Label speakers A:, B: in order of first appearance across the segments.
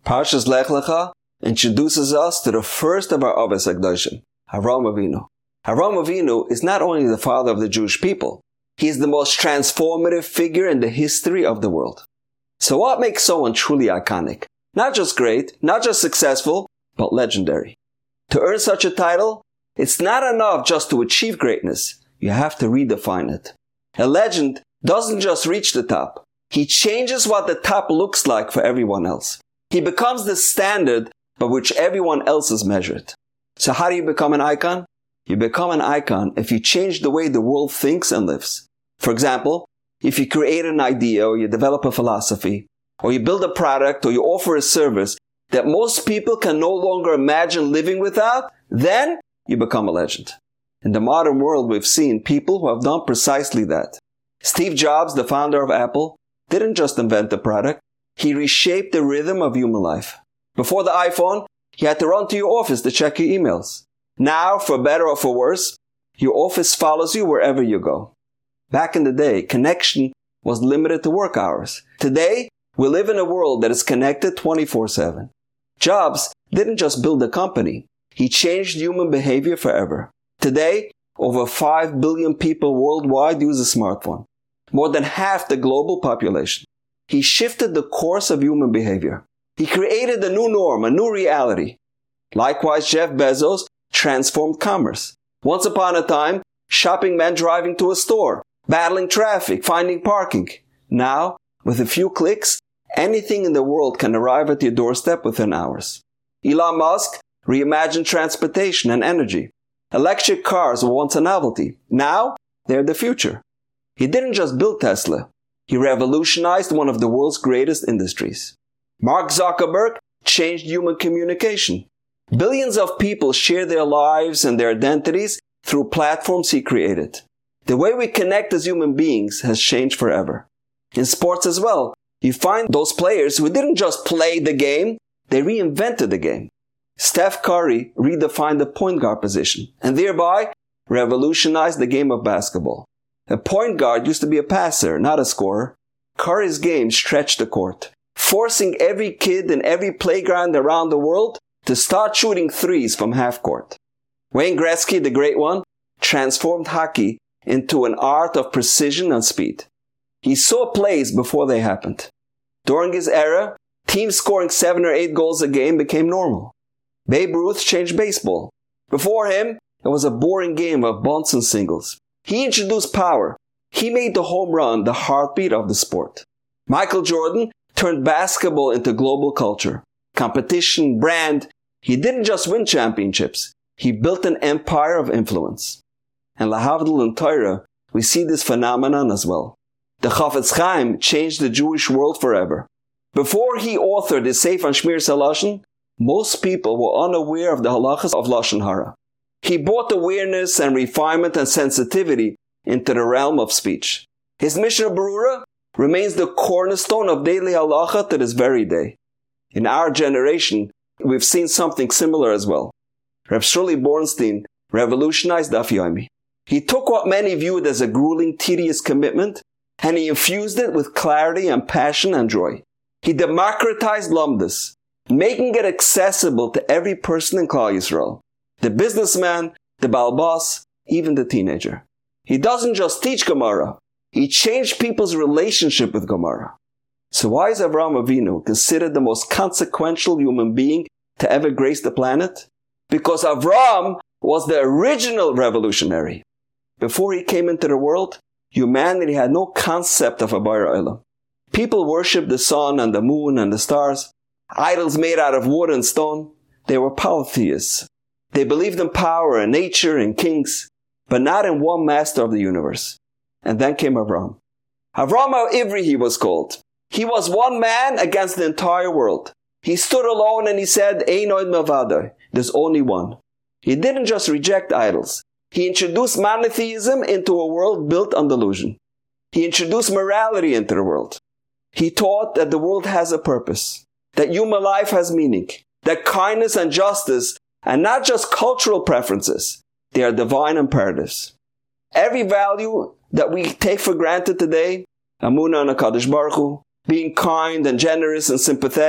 A: Parshas Lech Lecha introduces us to the first of our Avos HaKadoshim, Avraham Avinu. Avraham Avinu is not only the father of the Jewish people, he is the most transformative figure in the history of the world. So what makes someone truly iconic? Not just great, not just successful, but legendary. To earn such a title, it's not enough just to achieve greatness. You have to redefine it. A legend doesn't just reach the top. He changes what the top looks like for everyone else. He becomes the standard by which everyone else is measured. So how do you become an icon? You become an icon if you change the way the world thinks and lives. For example, if you create an idea or you develop a philosophy, or you build a product or you offer a service that most people can no longer imagine living without, then you become a legend. In the modern world, we've seen people who have done precisely that. Steve Jobs, the founder of Apple, didn't just invent the product. He reshaped the rhythm of human life. Before the iPhone, you had to run to your office to check your emails. Now, for better or for worse, your office follows you wherever you go. Back in the day, connection was limited to work hours. Today, we live in a world that is connected 24/7. Jobs didn't just build a company. He changed human behavior forever. Today, over 5 billion people worldwide use a smartphone. More than half the global population. He shifted the course of human behavior. He created a new norm, a new reality. Likewise, Jeff Bezos transformed commerce. Once upon a time, shopping meant driving to a store, battling traffic, finding parking. Now, with a few clicks, anything in the world can arrive at your doorstep within hours. Elon Musk reimagined transportation and energy. Electric cars were once a novelty. Now, they're the future. He didn't just build Tesla. He revolutionized one of the world's greatest industries. Mark Zuckerberg changed human communication. Billions of people share their lives and their identities through platforms he created. The way we connect as human beings has changed forever. In sports as well, you find those players who didn't just play the game, they reinvented the game. Steph Curry redefined the point guard position and thereby revolutionized the game of basketball. A point guard used to be a passer, not a scorer. Curry's game stretched the court, forcing every kid in every playground around the world to start shooting threes from half court. Wayne Gretzky, the great one, transformed hockey into an art of precision and speed. He saw plays before they happened. During his era, teams scoring 7 or 8 goals a game became normal. Babe Ruth changed baseball. Before him, it was a boring game of bunts and singles. He introduced power. He made the home run the heartbeat of the sport. Michael Jordan turned basketball into global culture. Competition, brand. He didn't just win championships. He built an empire of influence. And lahavdil in Torah, we see this phenomenon as well. The Chafetz Chaim changed the Jewish world forever. Before he authored his Sefer on Shmiras HaLashon, most people were unaware of the halachas of Lashon Hara. He brought awareness and refinement and sensitivity into the realm of speech. His Mishnah Berurah remains the cornerstone of daily halacha to this very day. In our generation, we've seen something similar as well. Reb Shirley Bornstein revolutionized Daf Yomi. He took what many viewed as a grueling, tedious commitment, and he infused it with clarity and passion and joy. He democratized Lumdus, making it accessible to every person in Klal Yisrael. The businessman, the balbas, even the teenager. He doesn't just teach Gemara. He changed people's relationship with Gemara. So why is Avraham Avinu considered the most consequential human being to ever grace the planet? Because Avraham was the original revolutionary. Before he came into the world, humanity had no concept of a Bara Olam. People worshipped the sun and the moon and the stars, idols made out of wood and stone. They were polytheists. They believed in power and nature and kings, but not in one master of the universe. And then came Avraham. Avraham HaIvri he was called. He was one man against the entire world. He stood alone and he said, Ein od milvado, there's only one. He didn't just reject idols. He introduced monotheism into a world built on delusion. He introduced morality into the world. He taught that the world has a purpose, that human life has meaning, that kindness and justice are not just cultural preferences, they are divine imperatives. Every value that we take for granted today, Amunah and HaKadosh Baruch Hu, being kind and generous and sympathetic,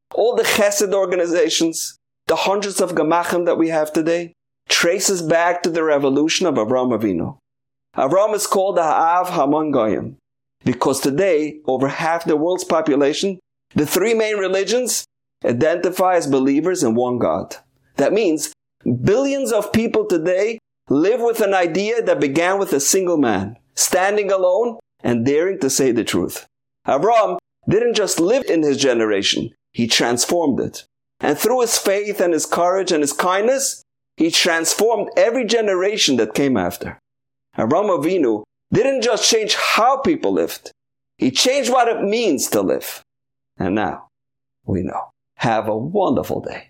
A: all the chesed organizations, the hundreds of gemachim that we have today, traces back to the revolution of Avraham Avinu. Avraham is called the Ha'av Hamon Goyim, because today, over half the world's population, the three main religions identify as believers in one God. That means billions of people today live with an idea that began with a single man, standing alone and daring to say the truth. Avraham didn't just live in his generation, he transformed it. And through his faith and his courage and his kindness, he transformed every generation that came after. Avraham Avinu didn't just change how people lived, he changed what it means to live. And now, we know. Have a wonderful day.